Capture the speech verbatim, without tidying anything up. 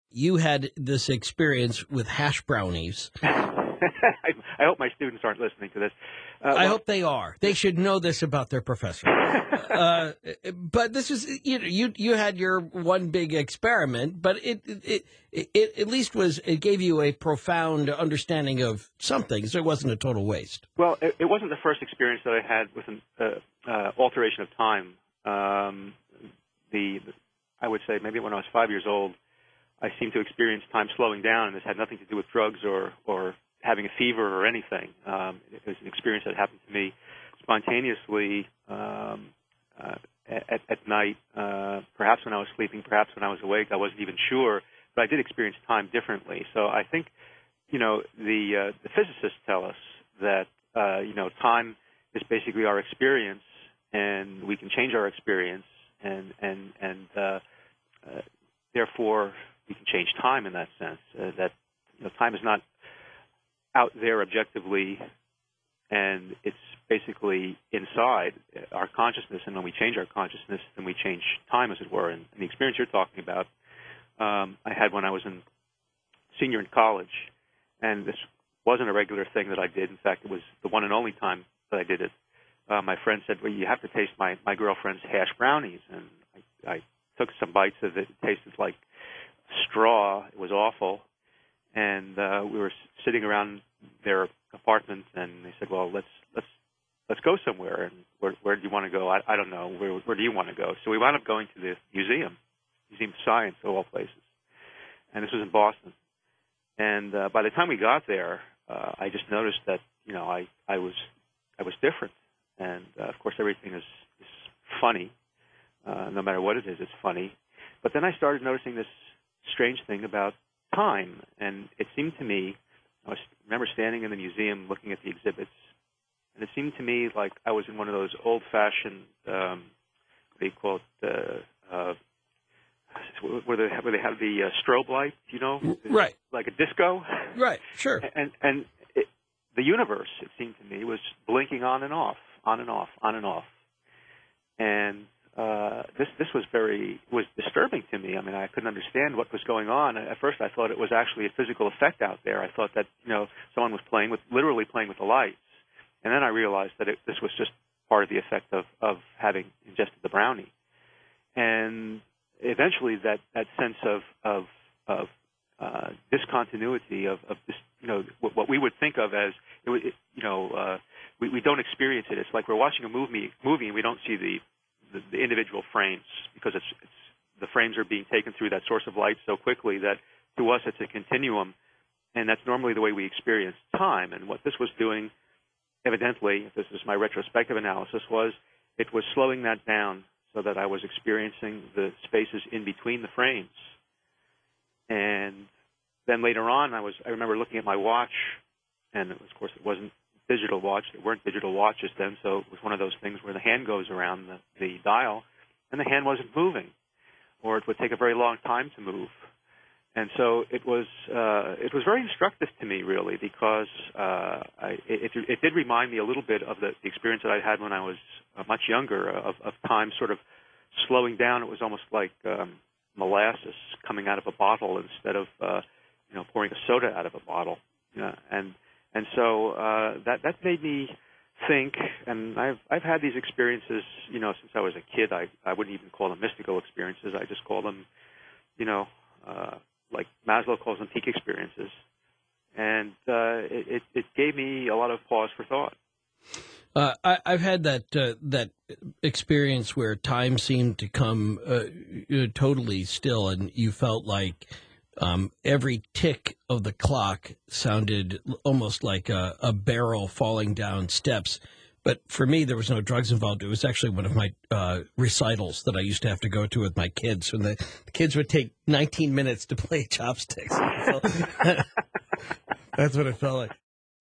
you had this experience with hash brownies. I, I hope my students aren't listening to this. Uh, I well, hope they are. They should know this about their professor. uh, but this is, you know, you you had your one big experiment, but it it, it it at least was it gave you a profound understanding of something, so it wasn't a total waste. Well, it, it wasn't the first experience that I had with an uh, uh, alteration of time. Um, the I would say maybe when I was five years old, I seemed to experience time slowing down, and this had nothing to do with drugs or or having a fever or anything. Um, it was an experience that happened to me spontaneously um, uh, at, at night, uh, perhaps when I was sleeping, perhaps when I was awake. I wasn't even sure, but I did experience time differently. So I think, you know, the uh, the physicists tell us that uh, you know time is basically our experience, and we can change our experience, and and and uh, uh, therefore we can change time in that sense. Uh, that you know, time is not out there objectively, and it's basically inside our consciousness, and when we change our consciousness, then we change time, as it were. And, and the experience you're talking about, um, I had when I was in senior in college, and this wasn't a regular thing that I did. In fact, it was the one and only time that I did it. Uh, my friend said, well, you have to taste my, my girlfriend's hash brownies, and I, I took some bites of it. It tasted like straw. It was awful. And uh, we were sitting around their apartment, and they said, "Well, let's let's let's go somewhere." And where, where do you want to go? I, I don't know. Where, where do you want to go? So we wound up going to the museum, Museum of Science, of all places. And this was in Boston. And uh, by the time we got there, uh, I just noticed that you know I, I was I was different. And uh, of course, everything is, is funny. Uh, no matter what it is, it's funny. But then I started noticing this strange thing about time, and it seemed to me, I was, remember standing in the museum looking at the exhibits, and it seemed to me like I was in one of those old-fashioned, um, what do you call it, uh, uh, where they have, where they have the uh, strobe light, you know, right, like a disco, right, sure, and and it, the universe, it seemed to me, was blinking on and off, on and off, on and off, and Uh, this this was very was disturbing to me. I mean, I couldn't understand what was going on. At first, I thought it was actually a physical effect out there. I thought that you know someone was playing with literally playing with the lights, and then I realized that it, this was just part of the effect of of having ingested the brownie. And eventually, that that sense of of of uh, discontinuity of of this you know what, what we would think of as it, you know uh, we we don't experience it. It's like we're watching a movie movie and we don't see the The, the individual frames, because it's, it's the frames are being taken through that source of light so quickly that to us it's a continuum, and that's normally the way we experience time. And what this was doing, evidently, if this is my retrospective analysis, was it was slowing that down so that I was experiencing the spaces in between the frames. And then later on, I was I remember looking at my watch, and it was, of course it wasn't digital watch. There weren't digital watches then, so it was one of those things where the hand goes around the, the dial, and the hand wasn't moving, or it would take a very long time to move. And so it was uh, it was very instructive to me, really, because uh, I, it, it did remind me a little bit of the, the experience that I had when I was uh, much younger, of, of time sort of slowing down. It was almost like um, molasses coming out of a bottle instead of uh, you know pouring a soda out of a bottle, yeah, and And so uh, that that made me think, and I've I've had these experiences, you know, since I was a kid. I, I wouldn't even call them mystical experiences. I just call them, you know, uh, like Maslow calls them peak experiences. And uh, it, it it gave me a lot of pause for thought. Uh, I, I've had that uh, that experience where time seemed to come uh, totally still, and you felt like Um, every tick of the clock sounded almost like a, a barrel falling down steps. But for me, there was no drugs involved. It was actually one of my uh, recitals that I used to have to go to with my kids. When the, the kids would take nineteen minutes to play chopsticks. So, that's what it felt like.